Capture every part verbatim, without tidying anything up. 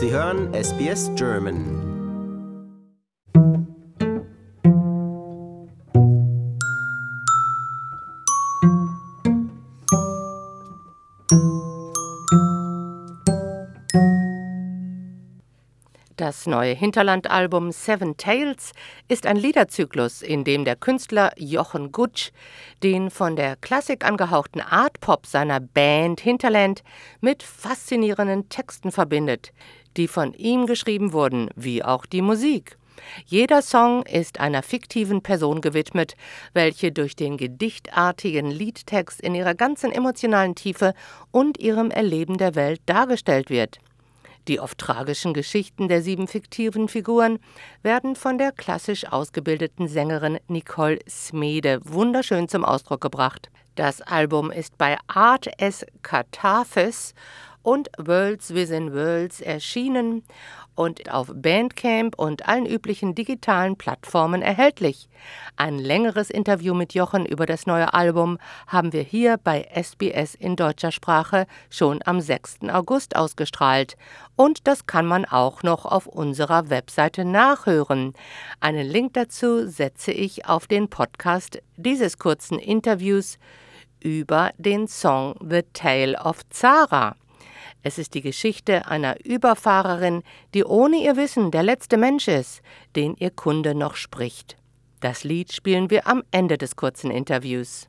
Sie hören S B S German. Das neue Hinterland-Album Seven Tales ist ein Liederzyklus, in dem der Künstler Jochen Gutsch den von der Klassik angehauchten Art-Pop seiner Band Hinterland mit faszinierenden Texten verbindet, die von ihm geschrieben wurden, wie auch die Musik. Jeder Song ist einer fiktiven Person gewidmet, welche durch den gedichtartigen Liedtext in ihrer ganzen emotionalen Tiefe und ihrem Erleben der Welt dargestellt wird. Die oft tragischen Geschichten der sieben fiktiven Figuren werden von der klassisch ausgebildeten Sängerin Nicole Smede wunderschön zum Ausdruck gebracht. Das Album ist bei Art as Catharsis und Worlds Within Worlds erschienen und auf Bandcamp und allen üblichen digitalen Plattformen erhältlich. Ein längeres Interview mit Jochen über das neue Album haben wir hier bei S B S in deutscher Sprache schon am sechsten August ausgestrahlt. Und das kann man auch noch auf unserer Webseite nachhören. Einen Link dazu setze ich auf den Podcast dieses kurzen Interviews über den Song The Tale of Zara. Es ist die Geschichte einer Überfahrerin, die ohne ihr Wissen der letzte Mensch ist, den ihr Kunde noch spricht. Das Lied spielen wir am Ende des kurzen Interviews.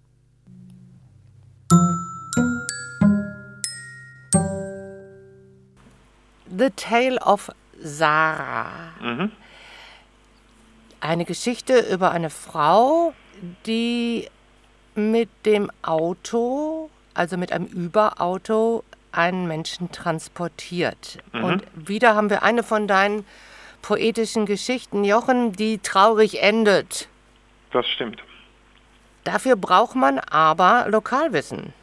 The Tale of Zara. Mhm. Eine Geschichte über eine Frau, die mit dem Auto, also mit einem Überauto, einen Menschen transportiert. Mhm. Und wieder haben wir eine von deinen poetischen Geschichten, Jochen, die traurig endet. Das stimmt. Dafür braucht man aber Lokalwissen.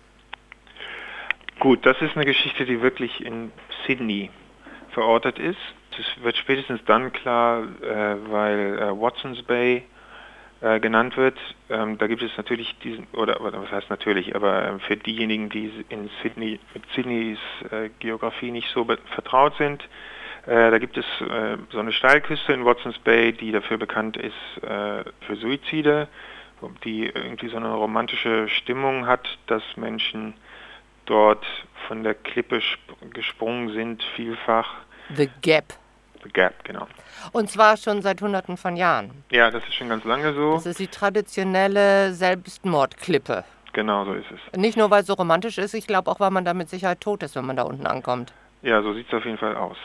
Gut, das ist eine Geschichte, die wirklich in Sydney verortet ist. Das wird spätestens dann klar, äh, weil äh, Watsons Bay äh, genannt wird. Ähm, da gibt es natürlich diesen, oder, oder was heißt natürlich, aber äh, für diejenigen, die in Sydney mit Sydneys äh, Geografie nicht so be- vertraut sind, äh, da gibt es äh, so eine Steilküste in Watsons Bay, die dafür bekannt ist äh, für Suizide, die irgendwie so eine romantische Stimmung hat, dass Menschen dort von der Klippe sp- gesprungen sind, vielfach. The Gap. The Gap, genau. Und zwar schon seit Hunderten von Jahren. Ja, das ist schon ganz lange so. Das ist die traditionelle Selbstmordklippe. Genau, so ist es. Nicht nur, weil es so romantisch ist, ich glaube auch, weil man da mit Sicherheit tot ist, wenn man da unten ankommt. Ja, so sieht es auf jeden Fall aus.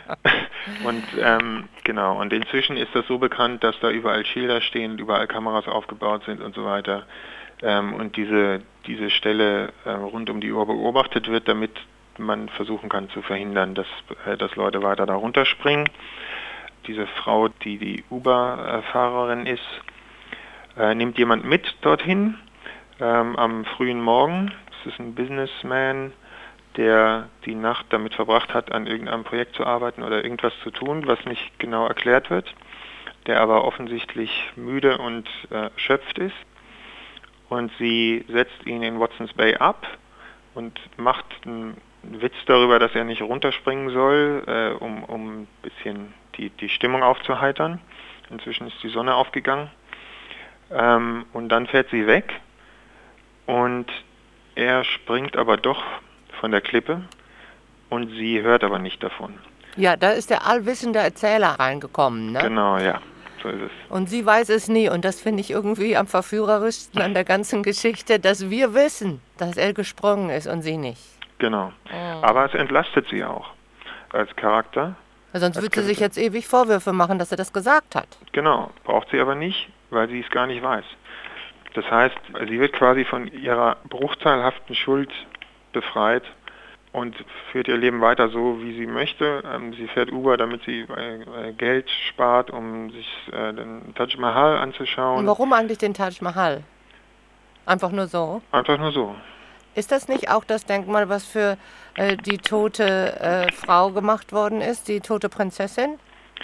Und ähm, genau, und inzwischen ist das so bekannt, dass da überall Schilder stehen, überall Kameras aufgebaut sind und so weiter. Ähm, und diese, diese Stelle äh, rund um die Uhr beobachtet wird, damit man versuchen kann zu verhindern, dass, äh, dass Leute weiter da runterspringen. Diese Frau, die die Uber-Fahrerin ist, äh, nimmt jemand mit dorthin ähm, am frühen Morgen. Das ist ein Businessman, der die Nacht damit verbracht hat, an irgendeinem Projekt zu arbeiten oder irgendwas zu tun, was nicht genau erklärt wird, der aber offensichtlich müde und äh, erschöpft ist. Und sie setzt ihn in Watsons Bay ab und macht einen Witz darüber, dass er nicht runterspringen soll, äh, um, um ein bisschen die, die Stimmung aufzuheitern. Inzwischen ist die Sonne aufgegangen. Ähm, und dann fährt sie weg und er springt aber doch von der Klippe und sie hört aber nicht davon. Ja, da ist der allwissende Erzähler reingekommen, ne? Genau, ja, so ist es. Und sie weiß es nie. Und das finde ich irgendwie am verführerischsten an der ganzen Geschichte, dass wir wissen, dass er gesprungen ist und sie nicht. Genau. Oh. Aber es entlastet sie auch als Charakter. Ja, sonst als würde sie sich Charakter. jetzt ewig Vorwürfe machen, dass er das gesagt hat. Genau, braucht sie aber nicht, weil sie es gar nicht weiß. Das heißt, sie wird quasi von ihrer bruchteilhaften Schuld befreit und führt ihr Leben weiter so, wie sie möchte. Ähm, sie fährt Uber, damit sie äh, Geld spart, um sich äh, den Taj Mahal anzuschauen. Und warum eigentlich den Taj Mahal? Einfach nur so? Einfach nur so. Ist das nicht auch das Denkmal, was für äh, die tote äh, Frau gemacht worden ist, die tote Prinzessin?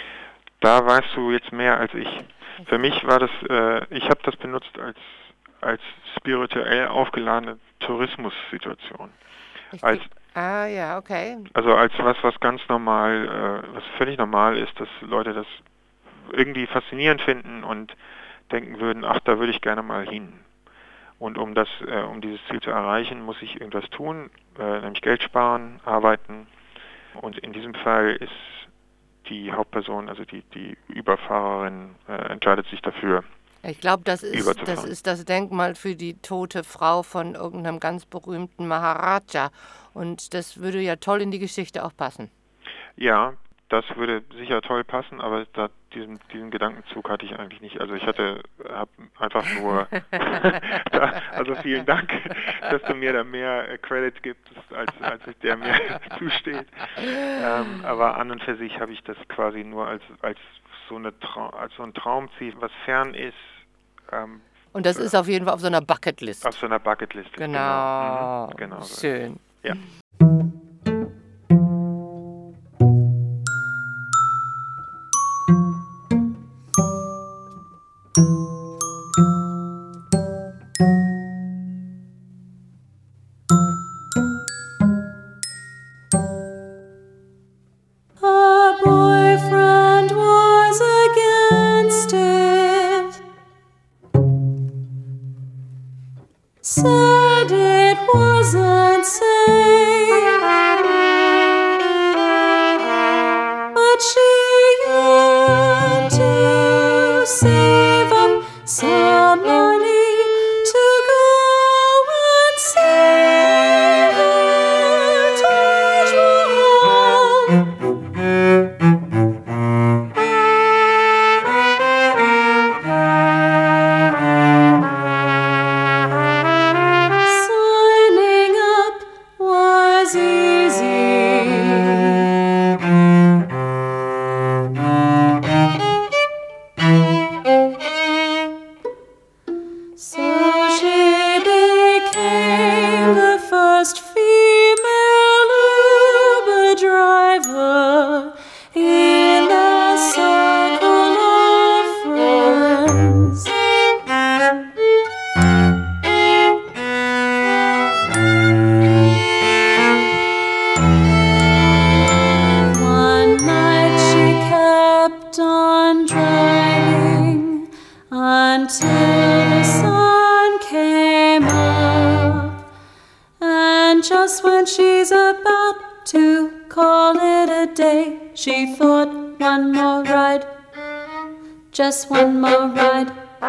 Da weißt du jetzt mehr als ich. Für mich war das, äh, ich habe das benutzt als, als spirituell aufgeladene Tourismussituation. Ich Als, Ah, ja, okay. Also als was, was ganz normal, äh, was völlig normal ist, dass Leute das irgendwie faszinierend finden und denken würden, ach, da würde ich gerne mal hin. Und um das, äh, um dieses Ziel zu erreichen, muss ich irgendwas tun, äh, nämlich Geld sparen, arbeiten. Und in diesem Fall ist die Hauptperson, also die, die Überfahrerin, äh, entscheidet sich dafür. Ich glaube, das ist, das überzufahren. ist das Denkmal für die tote Frau von irgendeinem ganz berühmten Maharaja. Und das würde ja toll in die Geschichte auch passen. Ja, das würde sicher toll passen, aber da, diesen, diesen Gedankenzug hatte ich eigentlich nicht. Also ich hatte, habe einfach nur, da, also vielen Dank, dass du mir da mehr äh, Credit gibst, als, als der mir zusteht. Ähm, aber an und für sich habe ich das quasi nur als, als so eine Trau- als so ein Traumziel, was fern ist. Ähm, Und das ist auf jeden Fall auf so einer Bucketlist. Auf so einer Bucketlist. Genau. Mhm. Genau so. Schön. Ja. Her boyfriend was against it, said it wasn't safe, but she yearned to save up some money to go and see the Taj Mahal. Signing up was easy. So she became the first female Uber driver in a circle of friends. One night she kept on driving until the sun came up, and just when she's about to call it a day, she thought, one more ride, just one more ride.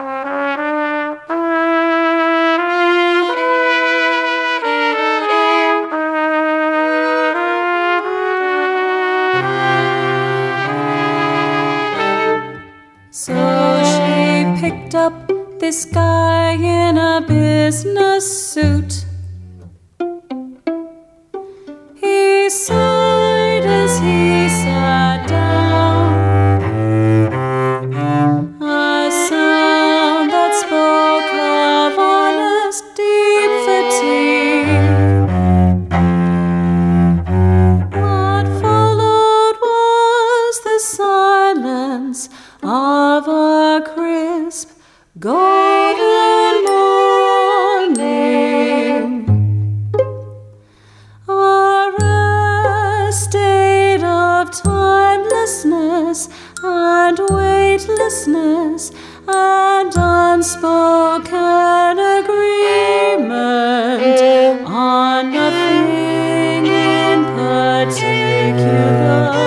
So she picked up this guy in a business suit. He sighed as he sat down, a sound that spoke of honest, deep fatigue. What followed was the silence of a crisp, golden morning, a rare state of timelessness and weightlessness and unspoken agreement on nothing in particular.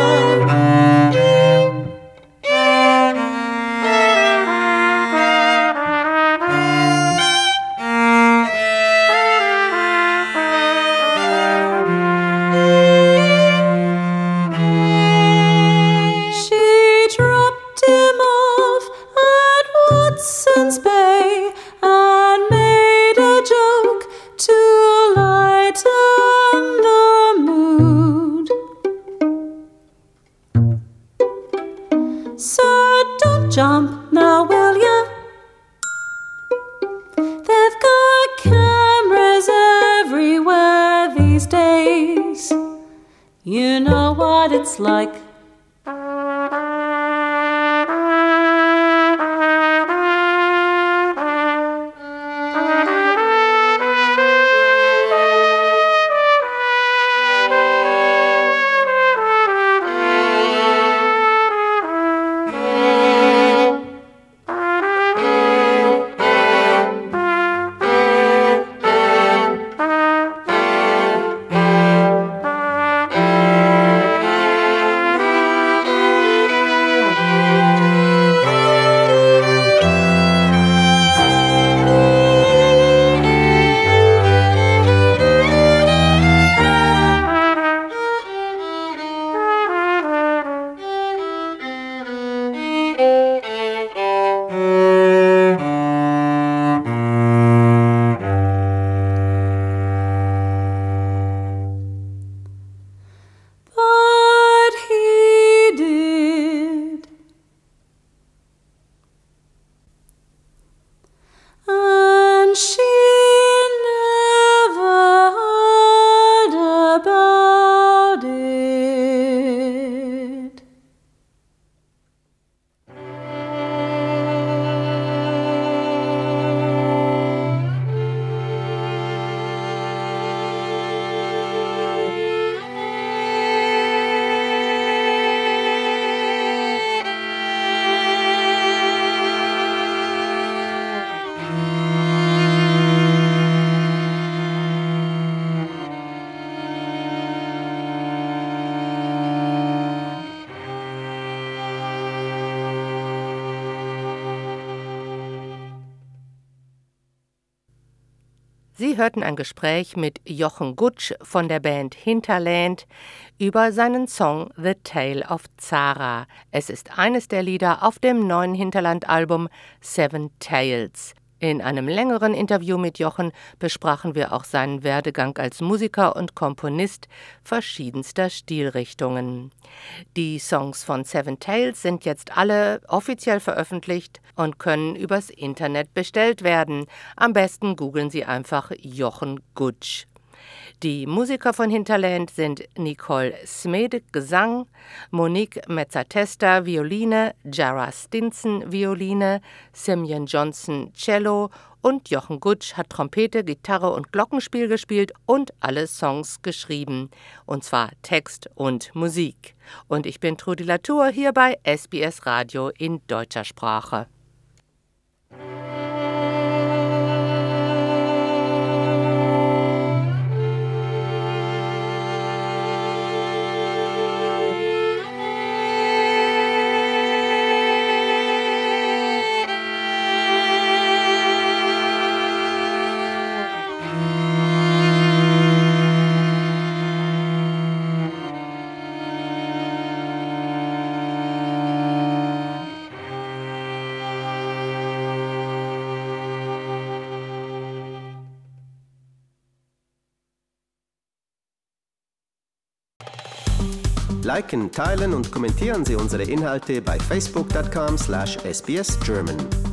She dropped him off at Watson's Bay and made a joke to lighten the mood. Sir, don't jump now, will ya? They've got cameras everywhere these days. You know what it's like. Sie hörten ein Gespräch mit Jochen Gutsch von der Band Hinterland über seinen Song The Tale of Zara. Es ist eines der Lieder auf dem neuen Hinterland-Album Seven Tales. In einem längeren Interview mit Jochen besprachen wir auch seinen Werdegang als Musiker und Komponist verschiedenster Stilrichtungen. Die Songs von Seven Tales sind jetzt alle offiziell veröffentlicht und können übers Internet bestellt werden. Am besten googeln Sie einfach Jochen Gutsch. Die Musiker von Hinterland sind Nicole Smed, Gesang, Monique Mezzatesta, Violine, Jara Stinson, Violine, Simeon Johnson, Cello und Jochen Gutsch hat Trompete, Gitarre und Glockenspiel gespielt und alle Songs geschrieben, und zwar Text und Musik. Und ich bin Trudi Latour hier bei S B S Radio in deutscher Sprache. Liken, teilen und kommentieren Sie unsere Inhalte bei facebook punkt com slash S B S German.